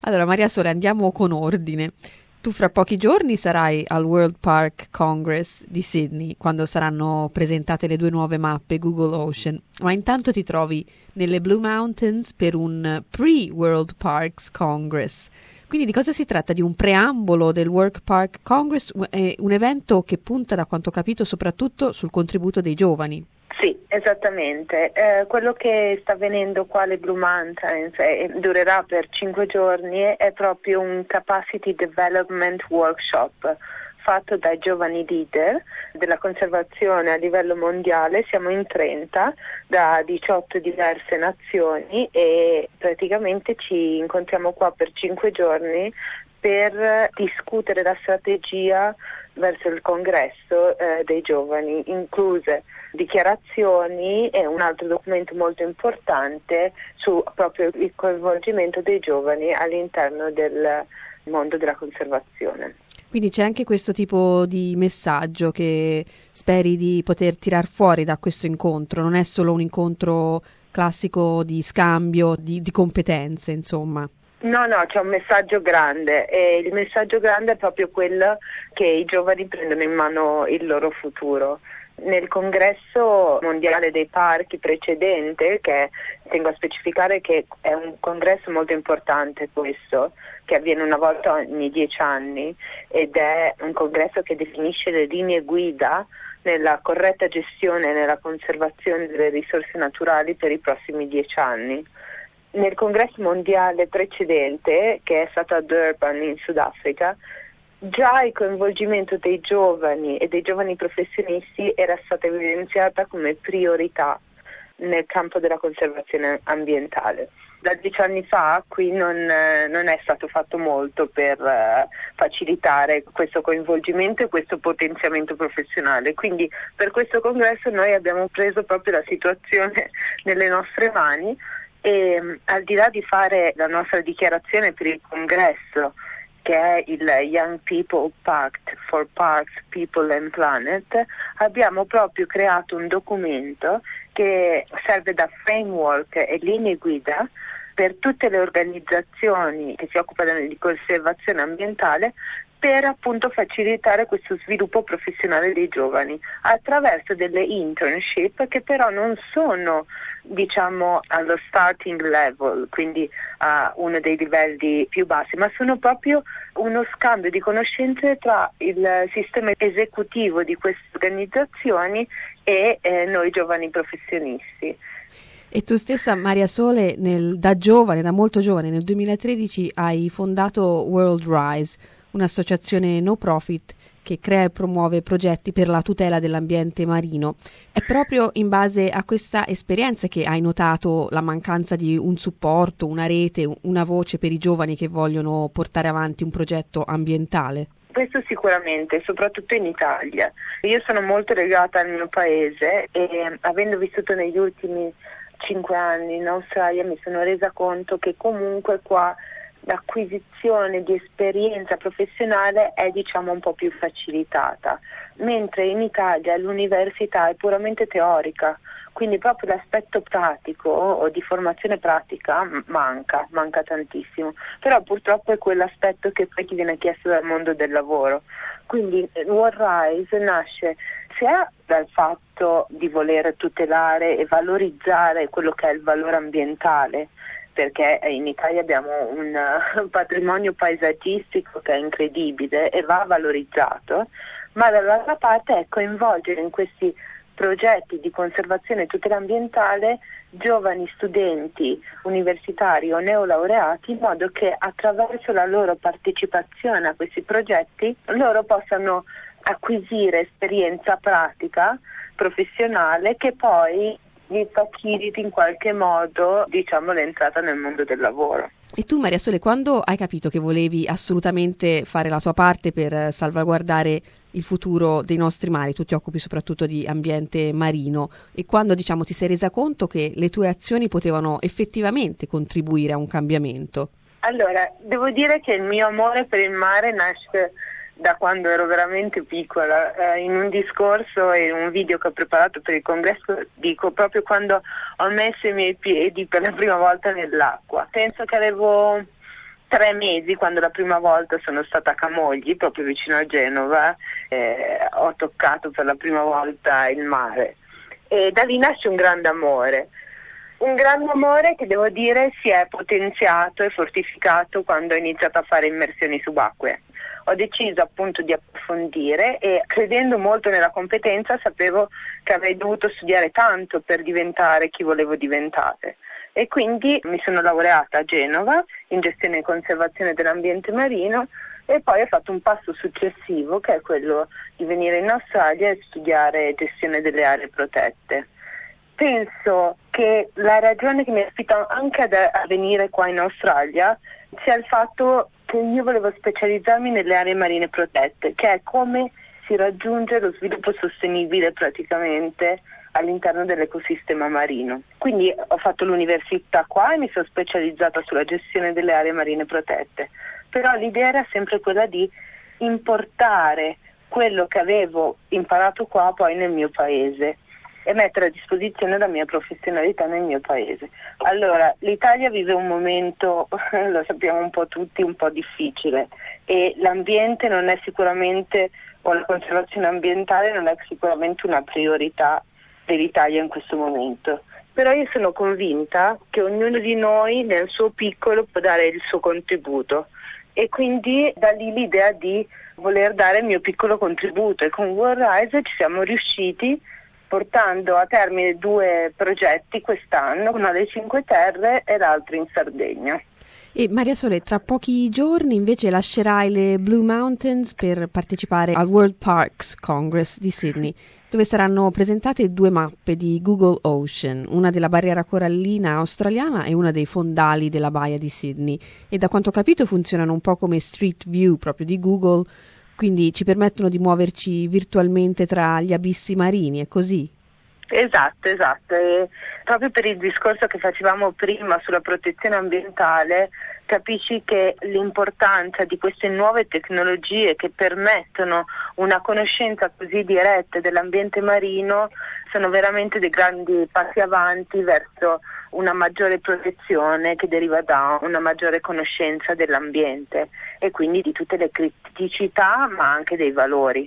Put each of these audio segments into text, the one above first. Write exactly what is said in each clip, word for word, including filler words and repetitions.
Allora, Maria Sole, andiamo con ordine. Tu fra pochi giorni sarai al World Park Congress di Sydney, quando saranno presentate le due nuove mappe Google Ocean, ma intanto ti trovi nelle Blue Mountains per un pre-World Parks Congress. Quindi di cosa si tratta? Di un preambolo del World Park Congress, eh, un evento che punta, da quanto ho capito, soprattutto sul contributo dei giovani. Sì, esattamente. Eh, quello che sta avvenendo qua alle Blue Mountains e durerà per cinque giorni è proprio un Capacity Development Workshop fatto dai giovani leader della conservazione a livello mondiale. Siamo in trenta da diciotto diverse nazioni e praticamente ci incontriamo qua per cinque giorni per discutere la strategia verso il congresso eh, dei giovani, incluse dichiarazioni e un altro documento molto importante su proprio il coinvolgimento dei giovani all'interno del mondo della conservazione. Quindi c'è anche questo tipo di messaggio che speri di poter tirar fuori da questo incontro, non è solo un incontro classico di scambio, di, di competenze, insomma. No, no, c'è un messaggio grande e il messaggio grande è proprio quello che i giovani prendono in mano il loro futuro. Nel congresso mondiale dei parchi precedente, che tengo a specificare che è un congresso molto importante questo, che avviene una volta ogni dieci anni ed è un congresso che definisce le linee guida nella corretta gestione e nella conservazione delle risorse naturali per i prossimi dieci anni. Nel congresso mondiale precedente, che è stato a Durban in Sudafrica, già il coinvolgimento dei giovani e dei giovani professionisti era stata evidenziata come priorità nel campo della conservazione ambientale. Da dieci anni fa qui non, non è stato fatto molto per uh, facilitare questo coinvolgimento e questo potenziamento professionale. Quindi per questo congresso noi abbiamo preso proprio la situazione nelle nostre mani e um, al di là di fare la nostra dichiarazione per il congresso, che è il Young People Pact for Parks, People and Planet, abbiamo proprio creato un documento che serve da framework e linee guida per tutte le organizzazioni che si occupano di conservazione ambientale per appunto facilitare questo sviluppo professionale dei giovani attraverso delle internship che però non sono, diciamo, allo starting level, quindi a uno dei livelli più bassi, ma sono proprio uno scambio di conoscenze tra il sistema esecutivo di queste organizzazioni e eh, noi giovani professionisti. E tu stessa, Maria Sole, nel, da giovane, da molto giovane, nel duemilatredici hai fondato World Rise, un'associazione no profit che crea e promuove progetti per la tutela dell'ambiente marino. È proprio in base a questa esperienza che hai notato la mancanza di un supporto, una rete, una voce per i giovani che vogliono portare avanti un progetto ambientale? Questo sicuramente, soprattutto in Italia. Io sono molto legata al mio paese e avendo vissuto negli ultimi cinque anni in Australia mi sono resa conto che comunque qua l'acquisizione di esperienza professionale è diciamo un po' più facilitata, mentre in Italia l'università è puramente teorica, quindi proprio l'aspetto pratico o di formazione pratica manca, manca tantissimo, però purtroppo è quell'aspetto che poi ti viene chiesto dal mondo del lavoro. Quindi World Rise nasce sia dal fatto di voler tutelare e valorizzare quello che è il valore ambientale, perché in Italia abbiamo un patrimonio paesaggistico che è incredibile e va valorizzato, ma dall'altra parte è coinvolgere in questi progetti di conservazione e tutela ambientale giovani studenti universitari o neolaureati in modo che attraverso la loro partecipazione a questi progetti loro possano acquisire esperienza pratica, professionale che poi gli faciliti in qualche modo, diciamo, l'entrata nel mondo del lavoro. E tu, Maria Sole, quando hai capito che volevi assolutamente fare la tua parte per salvaguardare il futuro dei nostri mari? Tu ti occupi soprattutto di ambiente marino e quando, diciamo, ti sei resa conto che le tue azioni potevano effettivamente contribuire a un cambiamento? Allora, devo dire che il mio amore per il mare nasce da quando ero veramente piccola. Eh, in un discorso e in un video che ho preparato per il congresso dico proprio quando ho messo i miei piedi per la prima volta nell'acqua. Penso che avevo tre mesi, quando la prima volta sono stata a Camogli, proprio vicino a Genova, eh, ho toccato per la prima volta il mare e da lì nasce un grande amore. Un grande amore che devo dire si è potenziato e fortificato quando ho iniziato a fare immersioni subacquee. Ho deciso appunto di approfondire e credendo molto nella competenza sapevo che avrei dovuto studiare tanto per diventare chi volevo diventare. E quindi mi sono laureata a Genova in gestione e conservazione dell'ambiente marino e poi ho fatto un passo successivo che è quello di venire in Australia e studiare gestione delle aree protette. Penso che la ragione che mi ha spinto anche ad, a venire qua in Australia sia il fatto che io volevo specializzarmi nelle aree marine protette, che è come si raggiunge lo sviluppo sostenibile praticamente all'interno dell'ecosistema marino. Quindi ho fatto l'università qua e mi sono specializzata sulla gestione delle aree marine protette, però l'idea era sempre quella di importare quello che avevo imparato qua poi nel mio paese e mettere a disposizione la mia professionalità nel mio paese. Allora, l'Italia vive un momento, lo sappiamo un po' tutti, un po' difficile e l'ambiente non è sicuramente, o la conservazione ambientale non è sicuramente una priorità dell'Italia in questo momento. Però io sono convinta che ognuno di noi nel suo piccolo può dare il suo contributo e quindi da lì l'idea di voler dare il mio piccolo contributo e con Worldrise ci siamo riusciti portando a termine due progetti quest'anno, uno alle Cinque Terre e l'altro in Sardegna. E Maria Sole, tra pochi giorni invece lascerai le Blue Mountains per partecipare al World Parks Congress di Sydney, dove saranno presentate due mappe di Google Ocean, una della barriera corallina australiana e una dei fondali della baia di Sydney. E da quanto ho capito funzionano un po' come Street View proprio di Google, quindi ci permettono di muoverci virtualmente tra gli abissi marini, è così? Esatto, esatto. E proprio per il discorso che facevamo prima sulla protezione ambientale, capisci che l'importanza di queste nuove tecnologie che permettono una conoscenza così diretta dell'ambiente marino sono veramente dei grandi passi avanti verso una maggiore protezione che deriva da una maggiore conoscenza dell'ambiente e quindi di tutte le criticità ma anche dei valori.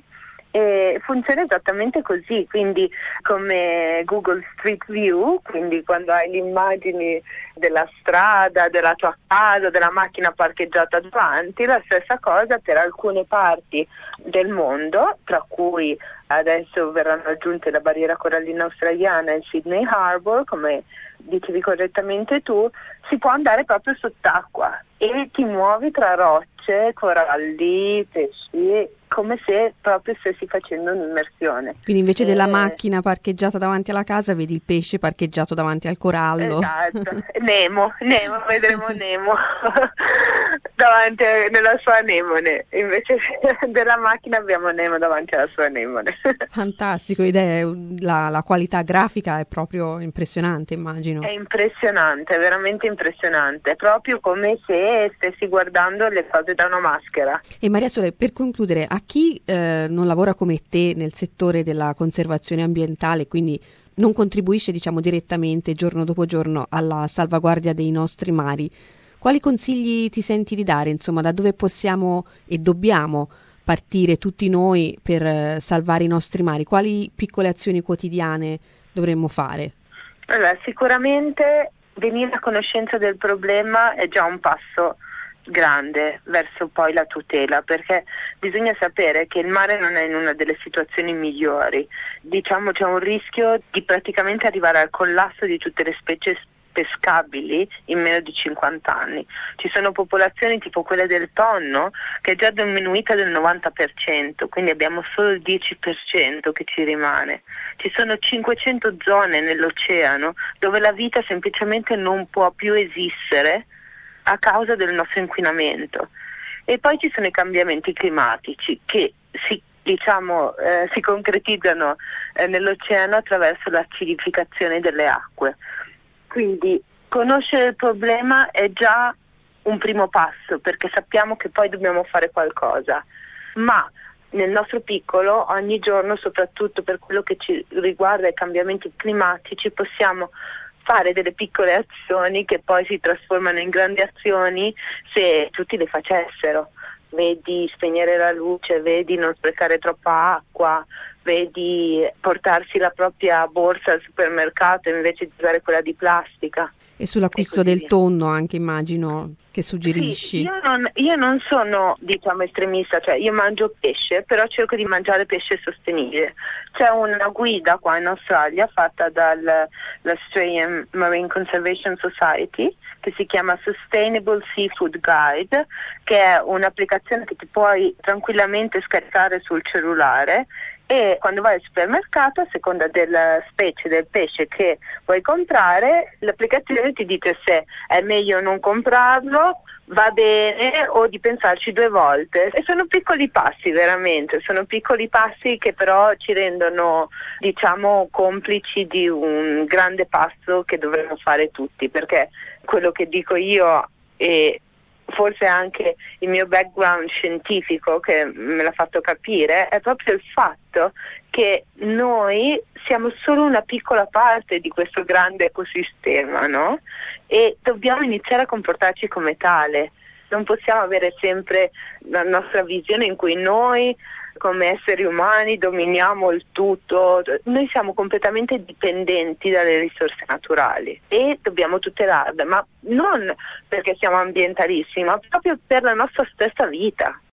E funziona esattamente così, quindi come Google Street View, quindi quando hai le immagini della strada, della tua casa, della macchina parcheggiata davanti, la stessa cosa per alcune parti del mondo, tra cui adesso verranno aggiunte la barriera corallina australiana e Sydney Harbour, come dicevi correttamente tu, si può andare proprio sott'acqua e ti muovi tra rocce, coralli, pesci, come se proprio stessi facendo un'immersione. Quindi invece eh, della macchina parcheggiata davanti alla casa vedi il pesce parcheggiato davanti al corallo. Esatto, Nemo, Nemo, vedremo Nemo davanti a, nella sua anemone, invece della macchina abbiamo Nemo davanti alla sua anemone. Fantastico, ed è la, la qualità grafica è proprio impressionante, immagino. È impressionante, è veramente impressionante, è proprio come se stessi guardando le cose da una maschera. E Maria Sole, per concludere, a chi eh, non lavora come te nel settore della conservazione ambientale, quindi non contribuisce diciamo direttamente giorno dopo giorno alla salvaguardia dei nostri mari, quali consigli ti senti di dare? Insomma, da dove possiamo e dobbiamo partire tutti noi per eh, salvare i nostri mari? Quali piccole azioni quotidiane dovremmo fare? Allora, sicuramente venire a conoscenza del problema è già un passo grande verso poi la tutela, perché bisogna sapere che il mare non è in una delle situazioni migliori, diciamo c'è un rischio di praticamente arrivare al collasso di tutte le specie pescabili in meno di cinquanta anni. Ci sono popolazioni tipo quelle del tonno che è già diminuita del novanta per cento, quindi abbiamo solo il dieci per cento che ci rimane. Ci sono cinquecento zone nell'oceano dove la vita semplicemente non può più esistere a causa del nostro inquinamento. E poi ci sono i cambiamenti climatici che si, diciamo, eh, si concretizzano eh, nell'oceano attraverso l'acidificazione delle acque. Quindi conoscere il problema è già un primo passo, perché sappiamo che poi dobbiamo fare qualcosa, ma nel nostro piccolo ogni giorno, soprattutto per quello che ci riguarda i cambiamenti climatici, possiamo fare delle piccole azioni che poi si trasformano in grandi azioni se tutti le facessero. Vedi spegnere la luce, vedi non sprecare troppa acqua, vedi portarsi la propria borsa al supermercato invece di usare quella di plastica. E sull'acquisto e del via. tonno anche immagino che suggerisci. Sì, io non, io non sono diciamo estremista, cioè io mangio pesce, però cerco di mangiare pesce sostenibile. C'è una guida qua in Australia fatta dall'Australian Marine Conservation Society che si chiama Sustainable Seafood Guide, che è un'applicazione che ti puoi tranquillamente scaricare sul cellulare, e quando vai al supermercato, a seconda della specie del pesce che vuoi comprare, l'applicazione ti dice se è meglio non comprarlo, va bene, o di pensarci due volte. E sono piccoli passi, veramente, sono piccoli passi che però ci rendono, diciamo, complici di un grande passo che dovremmo fare tutti, perché quello che dico io e forse anche il mio background scientifico che me l'ha fatto capire è proprio il fatto che noi siamo solo una piccola parte di questo grande ecosistema, no? E dobbiamo iniziare a comportarci come tale. Non possiamo avere sempre la nostra visione in cui noi come esseri umani dominiamo il tutto. Noi siamo completamente dipendenti dalle risorse naturali e dobbiamo tutelarle, ma non perché siamo ambientalisti, ma proprio per la nostra stessa vita.